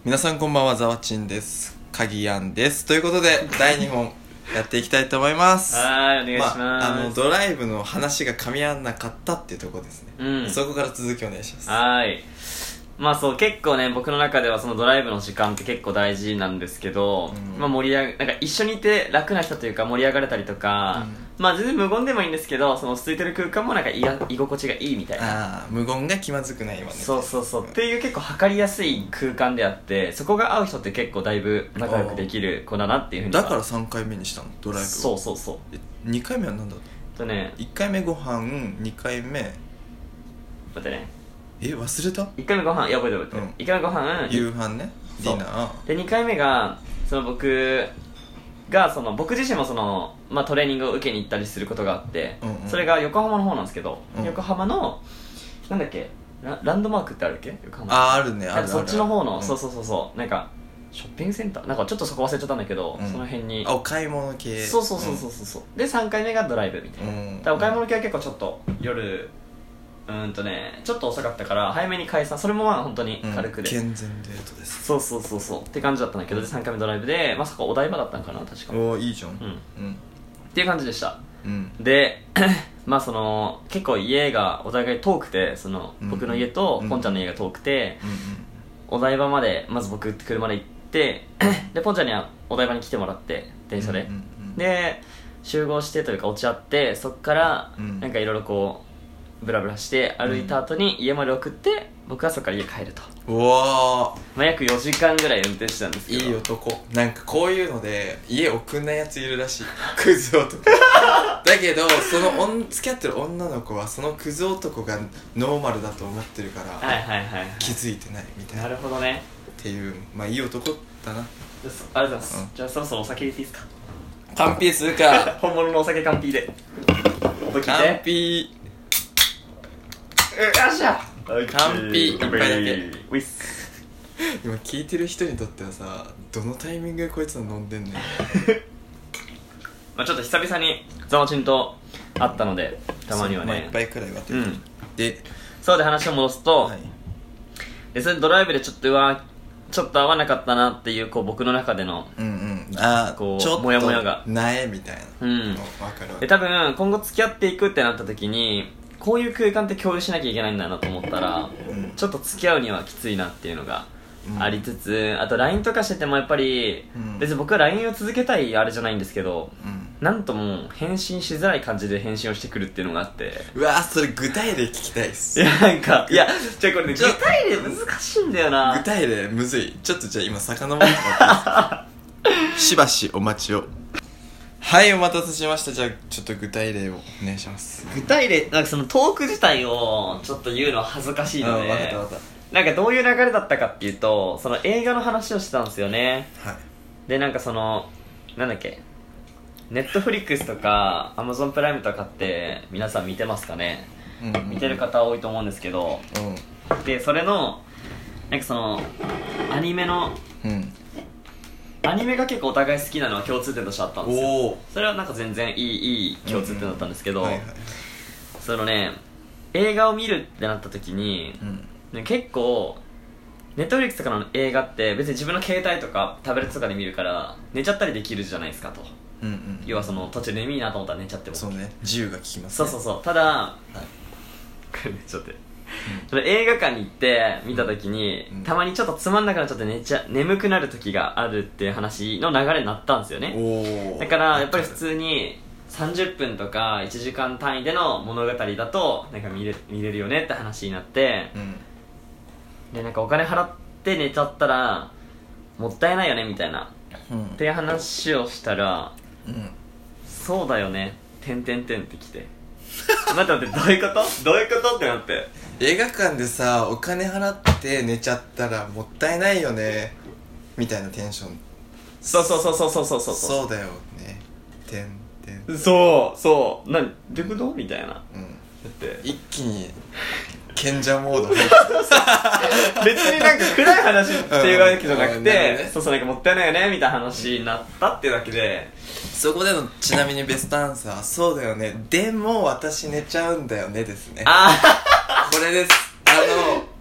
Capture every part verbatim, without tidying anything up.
皆さんこんばんは、ざわちんです。かぎやんです。ということでだいにほんやっていきたいと思います。 はい、お願いします。まあ、 あのドライブの話が噛み合わなかったっていうところですね、うん、そこから続きお願いします。 はい。まあそう結構ね、僕の中ではそのドライブの時間って結構大事なんですけど、うん、まあ盛り上がなんか一緒にいて楽な人というか盛り上がれたりとか、うん、まあ全然無言でもいいんですけど、その落ち着いてる空間もなんか居心地がいいみたいな。 ああ、無言が気まずくないわね。 そうそうそう、うん、っていう結構測りやすい空間であって、そこが合う人って結構だいぶ仲良くできる子だなっていうふうに。 だからさんかいめにしたのドライブを。 そうそうそう。 えにかいめは何だったとね、 いっかいめご飯、にかいめ待ってね、 え忘れた。 いっかいめご飯、いや覚えてる覚えてる、うん、いっかいめご飯夕飯ね、ディナーで、にかいめがその僕がその僕自身もその、まあ、トレーニングを受けに行ったりすることがあって、うんうん、それが横浜の方なんですけど、うん、横浜のなんだっけ ラ, ランドマークってあるっけ、横浜。 ああ、あるね、ある。 そっちの方の、うん、そうそうそうそう、なんかショッピングセンターなんかちょっとそこ忘れちゃったんだけど、うん、その辺にお買い物系。 そうそうそうそうそう、うん、でさんかいめがドライブみたいな、うん、だからお買い物系は結構ちょっと夜うーんとねちょっと遅かったから早めに解散。それもまあ本当に軽くで、 うん、健全デートです。 そうそうそうそうって感じだったんだけど、でさんかいめドライブでまさかお台場だったんかな確か。 おお、いいじゃん。うん、 うん、っていう感じでした、うん、でまあその結構家がお互い遠くて、その僕の家とポンちゃんの家が遠くて、うんうん、お台場までまず僕車で行ってでポンちゃんにはお台場に来てもらって電車で、うんうんうん、で集合してというか落ち合って、そっからなんかいろいろこうブラブラして歩いた後に家まで送って、僕はそこから家帰ると。 うわー、 まあ、約よじかんぐらい運転してたんですけど。 いい男。なんかこういうので家送んないやついるらしいクズ男だけどその付き合ってる女の子はそのクズ男がノーマルだと思ってるから、 はいはいはいはい、 気づいてないみたいな。 なるほどねっていう、まあいい男だな。 ありがとうございます、うん、じゃあそろそろお酒入れていいですか。 乾杯するか本物のお酒乾杯で乾杯。 よっしゃ乾杯。一杯だけ。 ウィス今聞いてる人にとってはさ、どのタイミングでこいつの飲んでんねんまあちょっと久々にザマチンと会ったので、たまにはね、 まあ、一杯くらいはという、うん、でそうで話を戻すと、はい、でそれドライブでちょっとうわちょっと合わなかったなっていう、こう僕の中での、 うんうん、あこうちょっとモヤモヤがなえみたいな、 うん、分かる。で多分今後付き合っていくってなった時にこういう空間って共有しなきゃいけないんだなと思ったら、うん、ちょっと付き合うにはきついなっていうのがありつつ、うん、あと ライン とかしててもやっぱり、うん、別に僕は ライン を続けたいあれじゃないんですけど、うん、なんとも返信しづらい感じで返信をしてくるっていうのがあって、 うわーそれ具体例聞きたいっす。 いやなんかいやじゃあこれね具体例難しいんだよな。 具体例むずい。ちょっとじゃあ今遡ってもらっていいですかしばしお待ちを。はい、お待たせしました。じゃあちょっと具体例をお願いします。 具体例なんかそのトーク自体をちょっと言うのは恥ずかしいので、 分かった分かった。 なんかどういう流れだったかっていうと、その映画の話をしてたんですよね。 はい。 でなんかそのなんだっけ、ネットフリックスとかアマゾンプライムとかって皆さん見てますかね。うんうんうん、見てる方多いと思うんですけど、うん、でそれのなんかそのアニメの、うん、アニメが結構お互い好きなのは共通点としてあったんですよ。それはなんか全然いい、いい共通点だったんですけど、そのね映画を見るってなった時に、うん、結構ネットフリックスとかの映画って別に自分の携帯とかタブレットとかで見るから寝ちゃったりできるじゃないですかと、うんうん、要はその途中で眠いなと思ったら寝ちゃってもそうね、自由が利きますね。そうそうそう。ただ、はい、これねちょっと、うん、その映画館に行って見た時に、うん、たまにちょっとつまんなくなっちゃって寝ちゃ眠くなる時があるっていう話の流れになったんですよね。だからやっぱり普通にさんじゅっぷんとかいちじかん単位での物語だとなんか見れ、見れるよねって話になって、うん、でなんかお金払って寝ちゃったらもったいないよねみたいな、うん、っていう話をしたら、うん、そうだよねてんてんてんってきて待って待ってどういうことどういうことってなって、 映画館でさお金払って寝ちゃったらもったいないよねみたいなテンション。 そうそうそうそうそうそうそうそうだよねてんてんそうそうなどういうことみたいな、うん、だって一気に賢者モード入って別になんか暗い話っていうわけじゃなくて、うんね、そうそうなんかもったいないよねみたいな話になったっていうだけで、 そこでのちなみにベストアンサーそうだよねでも私寝ちゃうんだよねですね。 あこれです。あの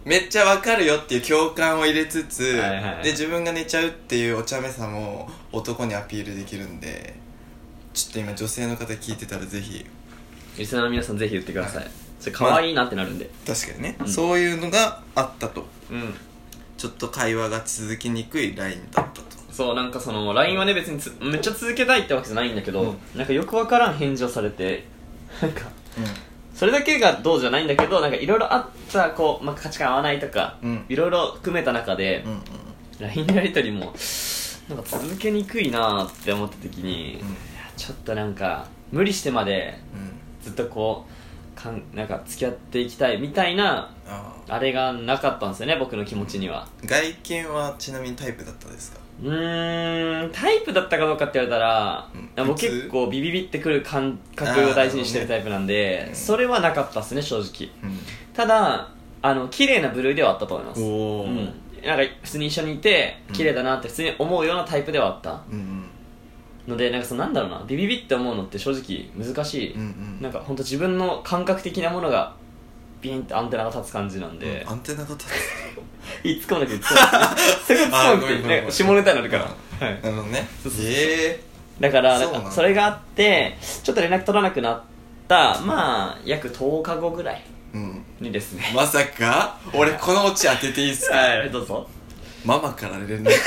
めっちゃわかるよっていう共感を入れつつ、 はいはいはい、 で自分が寝ちゃうっていうお茶目さも男にアピールできるんで、ちょっと今女性の方聞いてたらぜひリスナーの皆さんぜひ言ってください、はい、それ可愛いなってなるんで、 まあ、確かにね、うん、そういうのがあったと、 うん、 ちょっと会話が続きにくい ライン だったと。 そう、なんかその ライン はね別につめっちゃ続けたいってわけじゃないんだけど、うん、なんかよくわからん返事をされてなんか、うん、それだけがどうじゃないんだけど、なんかいろいろあったこう、まあ、価値観合わないとかいろいろ含めた中で、うんうん、ライン のやり取りもなんか続けにくいなって思った時に、うん、ちょっとなんか無理してまでずっとこうかんなんか付き合っていきたいみたいな あ, あれがなかったんですよね、僕の気持ちには。 外見はちなみにタイプだったですか？ うーん、タイプだったかどうかって言われたら、うん、僕結構ビビビってくる感覚を大事にしてるタイプなんで、ね、それはなかったっすね正直、うん、ただあの綺麗な部類ではあったと思います。お、うん、なんか普通に一緒にいて綺麗だなって普通に思うようなタイプではあった、うんうんので、なんかそのなんだろうな、ビビビって思うのって正直難しい、うんうん、なんか本当自分の感覚的なものがビーンってアンテナが立つ感じなんで、 うん、アンテナが立ついつかもだけど突っ込んで突っ込んで下ネタになるから、はい、 なるほどね。えー、だからなんかそれがあってちょっと連絡取らなくなったまあ約とおかごぐらいにですね、 うん、まさか俺このオチ当てていいっすか？ はい、どうぞ。 ママから連絡うわ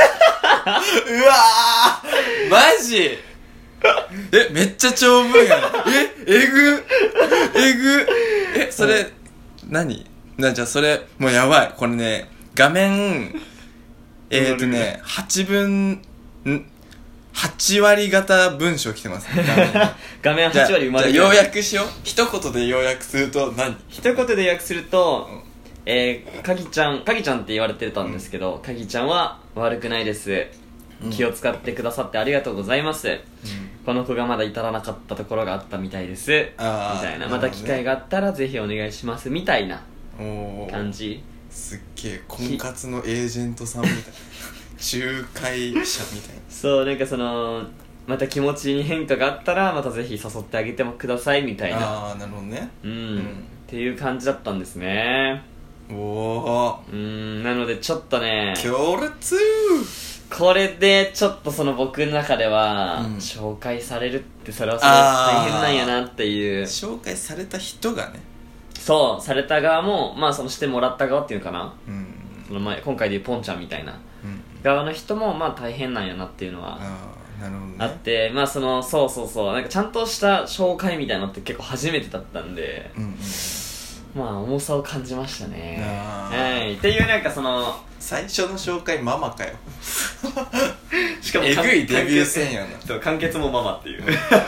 ーマジえ、めっちゃ長文やんえ、えぐえぐえ、それ、うん、何な、じゃあそれ、もうやばいこれね、画面えーとね、はちぶんんはち割型文章来てますね、画面画面はち割埋まる。 じゃあ要約しよう。一言で要約すると何？ 一言で要約すると、うん、えー、かぎちゃん、かぎちゃんって言われてたんですけど、うん、かぎちゃんは悪くないです、うん、気を使ってくださってありがとうございます、うん、この子がまだ至らなかったところがあったみたいです、みたいな、また機会があったらぜひお願いしますみたいな感じ。 すっげえ婚活のエージェントさんみたいな仲介者みたいなそう、なんかそのまた気持ちに変化があったらまたぜひ誘ってあげてもくださいみたいな。 ああ、なるほどね、 うん、うん、っていう感じだったんですね。 おお、 うーん、なのでちょっとね、 強烈。 これでちょっとその僕の中では、うん、紹介されるってそれはそれ大変なんやなっていう。 紹介された人がね、 そう、された側もまあそのしてもらった側っていうかな、うん、その前今回でいうポンちゃんみたいな、うん、側の人もまあ大変なんやなっていうのはあ、なるほどね、 あって、まあそのそうそうそう、なんかちゃんとした紹介みたいなのって結構初めてだったんで、うんうん、まあ重さを感じましたね。はい、っていうなんかその最初の紹介ママかよしかもえぐいデビュー戦やな。 そう、完結もママっていう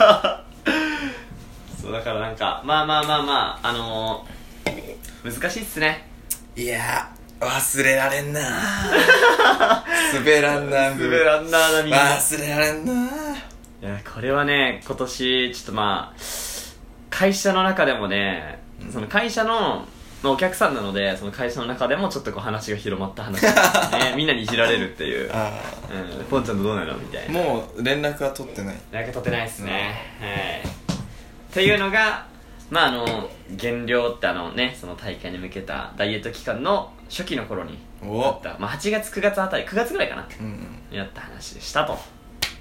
そうだからなんかまあまあまあまああのー、難しいっすね。 いや忘れられんな滑らんな滑らんなみんな忘れられんな。いやこれはね今年ちょっとまあ会社の中でもね、うん、その会社のお客さんなのでその会社の中でもちょっとこう話が広まった話ですねみんなにいじられるっていうあ、うん、ポンちゃんとどうなのみたいな。 もう連絡は取ってない。 連絡取ってないですね、うん、はいっていうのがまああの減量ってあのねその大会に向けたダイエット期間の初期の頃にあった、まあ、はちがつくがつあたりくがつぐらいかな、うんうん、やった話でしたと。はい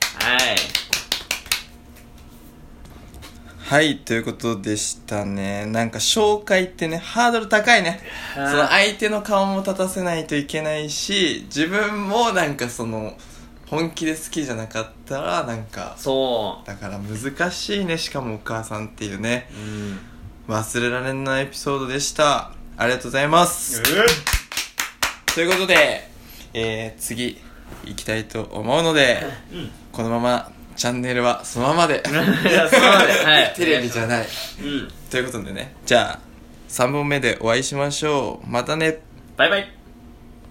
はい、ということでしたね。なんか紹介ってねハードル高いね。その相手の顔も立たせないといけないし、自分もなんかその本気で好きじゃなかったらなんかそうだから難しいね。しかもお母さんっていうね、うん、忘れられないエピソードでした。ありがとうございます、えー、ということで、えー、次行きたいと思うので、うん、このままチャンネルはそのままでいやそのままで、はい、 テレビじゃない、うん、ということでね、じゃあさんぼんめでお会いしましょう。またね、 バイバイ。